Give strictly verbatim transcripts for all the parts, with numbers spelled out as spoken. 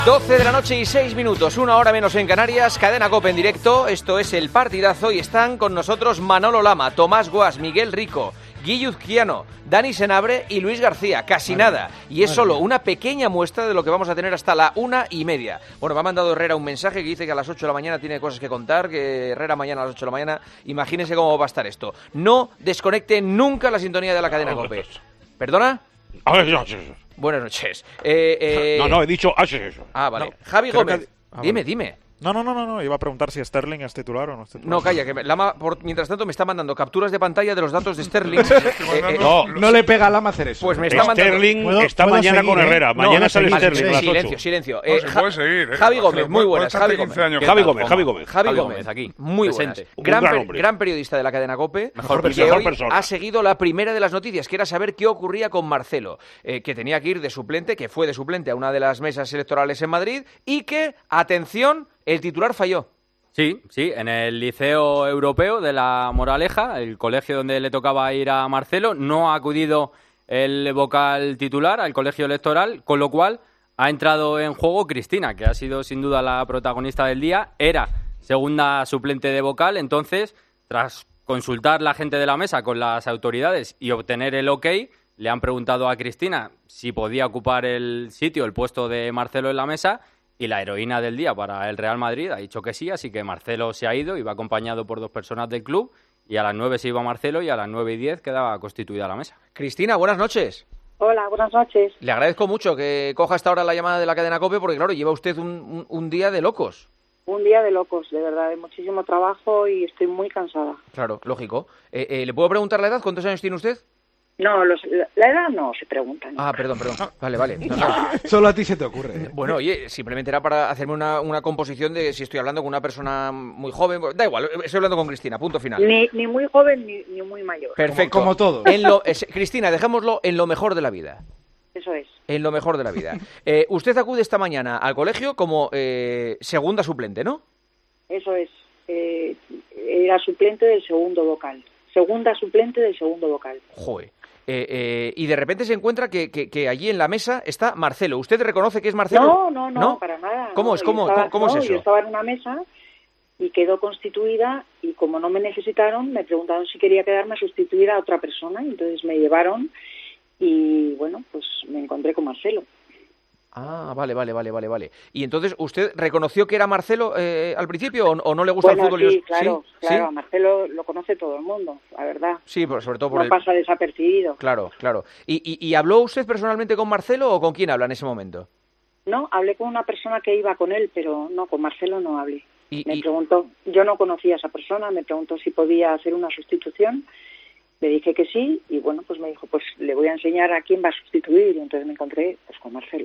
doce de la noche y seis minutos, una hora menos en Canarias, Cadena COPE en directo, esto es El Partidazo y están con nosotros Manolo Lama, Tomás Guas, Miguel Rico, Guille Uzquiano, Dani Senabre y Luis García, casi Madre nada, y es solo una pequeña muestra de lo que vamos a tener hasta la una y media. Bueno, me ha mandado Herrera un mensaje que dice que a las ocho de la mañana tiene cosas que contar, que Herrera mañana a las ocho de la mañana, imagínense cómo va a estar esto. No desconecten nunca la sintonía de la Cadena COPE. ¿Perdona? Buenas noches. Eh, eh... No, no, he dicho... Ah, vale. No, Javi Gómez, que... ah, dime, vale. dime. No, no, no, no, no, iba a preguntar si Sterling es titular o no es titular. No, calla, que Lama, por, mientras tanto, me está mandando capturas de pantalla de los datos de Sterling. eh, eh, no, no le pega a Lama hacer eso. Pues me está mandando... Sterling ¿Puedo, está puedo mañana seguir, con Herrera. ¿eh? Mañana no, sale no, Sterling a las silencio, ocho. silencio. No, Eh, se ja puede seguir, ¿eh? Javi Gómez, muy buenas. Javi Gómez. Javi Gómez, Javi Gómez. Javi Gómez, aquí. Muy Presente. buenas. Gran, gran per, hombre. gran periodista de la cadena COPE. Mejor que persona, hoy persona. ha seguido la primera de las noticias, que era saber qué ocurría con Marcelo, eh, que tenía que ir de suplente, que fue de suplente a una de las mesas electorales en Madrid, y que, atención, el titular falló. Sí, sí, en el Liceo Europeo de La Moraleja, el colegio donde le tocaba ir a Marcelo, no ha acudido el vocal titular al colegio electoral, con lo cual ha entrado en juego Cristina, que ha sido sin duda la protagonista del día, era segunda suplente de vocal, entonces, tras consultar la gente de la mesa con las autoridades y obtener el ok, le han preguntado a Cristina si podía ocupar el sitio, el puesto de Marcelo en la mesa, y la heroína del día para el Real Madrid ha dicho que sí, así que Marcelo se ha ido, iba acompañado por dos personas del club, y a las nueve se iba Marcelo y a las nueve y diez quedaba constituida la mesa. Cristina, buenas noches. Hola, buenas noches. Le agradezco mucho que coja hasta ahora la llamada de la cadena COPE, porque claro, lleva usted un, un, un día de locos. Un día de locos, de verdad, de muchísimo trabajo y estoy muy cansada. Claro, lógico. Eh, eh, ¿Le puedo preguntar la edad? ¿Cuántos años tiene usted? No, los, la, la edad no se pregunta. ¿no? Ah, perdón, perdón. Vale, vale. No, no. Solo a ti se te ocurre. ¿eh? Bueno, oye, simplemente era para hacerme una, una composición de si estoy hablando con una persona muy joven. Da igual, estoy hablando con Cristina, punto final. Ni, ni muy joven ni, ni muy mayor. Perfecto. Como, como todo. En lo, es, Cristina, dejémoslo en lo mejor de la vida. Eso es. En lo mejor de la vida. Eh, usted acude esta mañana al colegio como eh, segunda suplente, ¿no? Eso es. Eh, era suplente del segundo vocal. Segunda suplente del segundo vocal. Joder. Eh, eh, y de repente se encuentra que, que, que allí en la mesa está Marcelo. ¿Usted reconoce que es Marcelo? No, no, no, ¿No? para nada. ¿Cómo no. es? ¿Cómo, estaba, ¿cómo no, es eso? Yo estaba en una mesa y quedó constituida y como no me necesitaron, me preguntaron si quería quedarme a sustituir a otra persona. Y entonces me llevaron y, bueno, pues me encontré con Marcelo. Ah, vale, vale, vale, vale, vale. Y entonces, ¿usted reconoció que era Marcelo eh, al principio o, o no le gusta bueno, el fútbol? Sí, y claro, ¿Sí? claro. ¿Sí? A Marcelo lo conoce todo el mundo, la verdad. Sí, pero sobre todo por no el... pasa desapercibido. Claro, claro. ¿Y, y, ¿Y habló usted personalmente con Marcelo o con quién habla en ese momento? No, hablé con una persona que iba con él, pero no, con Marcelo no hablé. Y, me y... preguntó, yo no conocía a esa persona, me preguntó si podía hacer una sustitución. Le dije que sí y bueno, pues me dijo, pues le voy a enseñar a quién va a sustituir. Y entonces me encontré pues con Marcelo.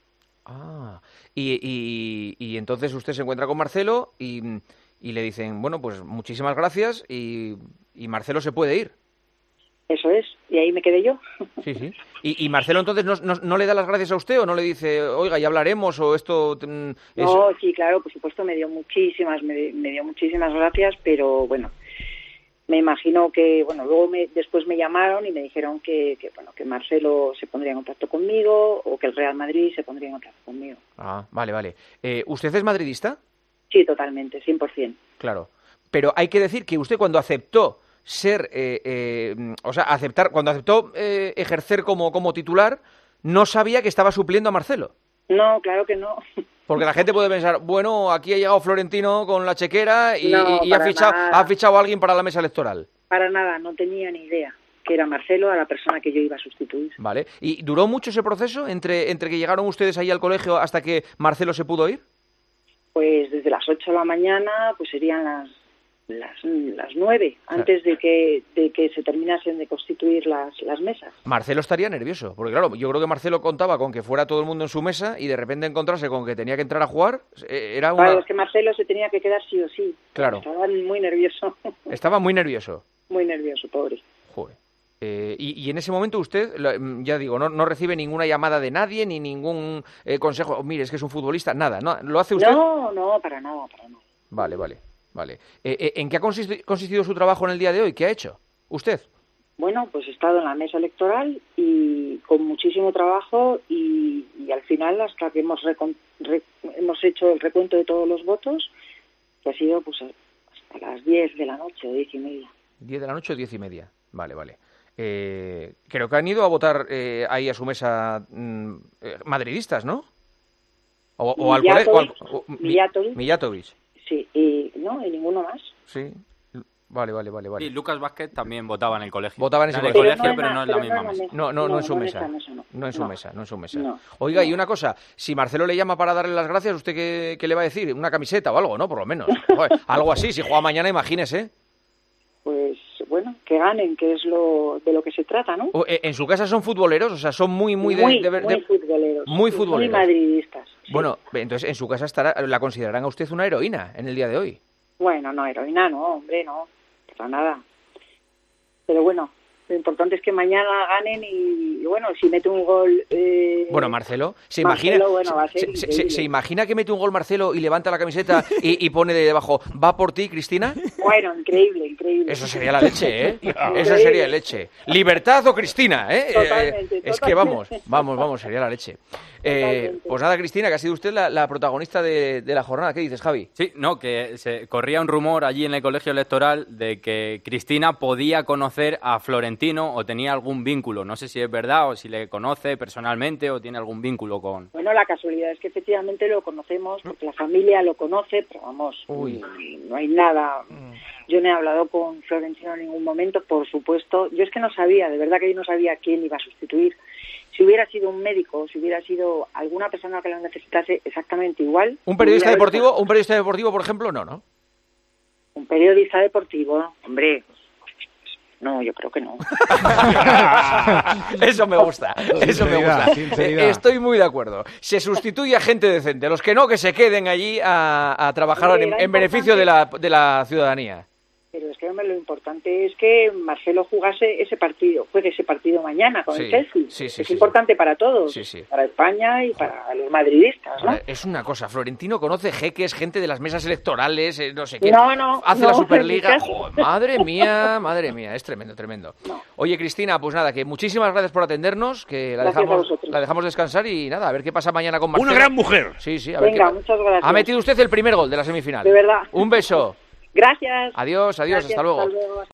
Ah, y, y, y entonces usted se encuentra con Marcelo y, y le dicen, bueno, pues muchísimas gracias y, y Marcelo se puede ir. Eso es, y ahí me quedé yo. Sí, sí. ¿Y, y Marcelo entonces no, no, no le da las gracias a usted o no le dice, oiga, ya hablaremos o esto... Mm, es... No, sí, claro, por supuesto me dio muchísimas, me, me dio muchísimas gracias, pero bueno... Me imagino que, bueno, luego me, después me llamaron y me dijeron que, que, bueno, que Marcelo se pondría en contacto conmigo o que el Real Madrid se pondría en contacto conmigo. Ah, vale, vale. Eh, ¿Usted es madridista? Sí, totalmente, cien por ciento. Claro. Pero hay que decir que usted cuando aceptó ser, eh, eh, o sea, aceptar, cuando aceptó eh, ejercer como, como titular, no sabía que estaba supliendo a Marcelo. No, claro que no. Porque la gente puede pensar, bueno, aquí ha llegado Florentino con la chequera y, no, y ha, fichado, nada. ha fichado a alguien para la mesa electoral. Para nada, no tenía ni idea que era Marcelo a la persona que yo iba a sustituir. Vale. ¿Y duró mucho ese proceso entre, entre que llegaron ustedes ahí al colegio hasta que Marcelo se pudo ir? Pues desde las ocho de la mañana, pues serían las las, las nueve, antes de que de que se terminasen de constituir las, las mesas. Marcelo estaría nervioso, porque claro, yo creo que Marcelo contaba con que fuera todo el mundo en su mesa y de repente encontrarse con que tenía que entrar a jugar, eh, era una... Claro, es que Marcelo se tenía que quedar sí o sí. Claro. Estaba muy nervioso. Estaba muy nervioso. Muy nervioso, pobre. Joder. Eh, y, y en ese momento usted, ya digo, no, no recibe ninguna llamada de nadie, ni ningún eh, consejo, oh, mire, es que es un futbolista, nada, ¿no? ¿Lo hace usted? No, no, para nada, para nada. Vale, vale, vale. Eh, eh, ¿En qué ha consistido, consistido su trabajo en el día de hoy? ¿Qué ha hecho usted? bueno, pues he estado en la mesa electoral y con muchísimo trabajo y, y al final hasta que hemos recon, re, hemos hecho el recuento de todos los votos, que ha sido pues hasta las diez de la noche o diez y media. diez de la noche o diez y media. Vale, vale. Eh, creo que han ido a votar eh, ahí a su mesa mmm, eh, madridistas, ¿no? O, o al colegio. Mijatovic. Mijatovic. Sí, y no, y ninguno más. Sí. Vale, vale, vale, vale. Y Lucas Vázquez también votaba en el colegio. Votaba en ese el colegio, colegio, pero no en la misma mesa. No, no, no en su mesa. No en su mesa, no en su mesa. Oiga, y una cosa, si Marcelo le llama para darle las gracias, ¿usted qué, qué le va a decir? Una camiseta o algo, ¿no? Por lo menos. Joder, algo así, si juega mañana, imagínese. Pues bueno, que ganen, que es lo de lo que se trata, ¿no? ¿En su casa son futboleros? O sea, son muy, muy... De, muy, de, de, muy futboleros. Muy futboleros. Muy madridistas. Sí. Bueno, entonces en su casa estará, la considerarán a usted una heroína en el día de hoy. Bueno, no, heroína no, hombre, no. Para nada. Pero bueno, lo importante es que mañana ganen y, y bueno, si mete un gol... Eh, bueno, Marcelo, ¿se Marcelo, imagina bueno, va a ser se, se, se imagina que mete un gol Marcelo y levanta la camiseta y, y pone de debajo, ¿va por ti, Cristina? Bueno, increíble, increíble. Eso sería la leche, ¿eh? Eso sería leche. ¿Libertad o Cristina, eh? Totalmente, eh es que vamos, vamos, vamos, sería la leche. Eh, pues nada, Cristina, que ha sido usted la, la protagonista de, de la jornada. ¿Qué dices, Javi? Sí, no, que se corría un rumor allí en el colegio electoral de que Cristina podía conocer a Florentino o tenía algún vínculo. No sé si es verdad o si le conoce personalmente o tiene algún vínculo con... Bueno, la casualidad es que efectivamente lo conocemos, porque la familia lo conoce, pero vamos, Uy. no hay nada... Yo no he hablado con Florentino en ningún momento, por supuesto. Yo es que no sabía, de verdad que yo no sabía quién iba a sustituir. Si hubiera sido un médico, si hubiera sido alguna persona que lo necesitase exactamente igual... ¿Un periodista deportivo, un periodista deportivo, por ejemplo? No, ¿no? Un periodista deportivo, hombre... No, yo creo que no. Eso me gusta, eso me gusta. Sinceridad. Estoy muy de acuerdo. Se sustituye a gente decente. Los que no, que se queden allí a, a trabajar hombre, en, en beneficio de la, de la ciudadanía. Pero es que, hombre, lo importante es que Marcelo jugase ese partido, juegue ese partido mañana con sí, el Chelsea. Sí, sí, es sí, importante sí. para todos, sí, sí. para España y para los madridistas, ¿no? Es una cosa, Florentino conoce jeques, gente de las mesas electorales, eh, no sé qué. No, no, Hace no, la Superliga. Oh, madre mía, madre mía, es tremendo, tremendo. No. Oye, Cristina, pues nada, que muchísimas gracias por atendernos, que la gracias dejamos, la dejamos descansar y nada, a ver qué pasa mañana con Marcelo. Una gran mujer. Sí, sí, a ver Venga, qué... muchas gracias. Ha metido usted el primer gol de la semifinal. De verdad. Un beso. Gracias. Adiós, adiós, Gracias, hasta luego. Hasta luego.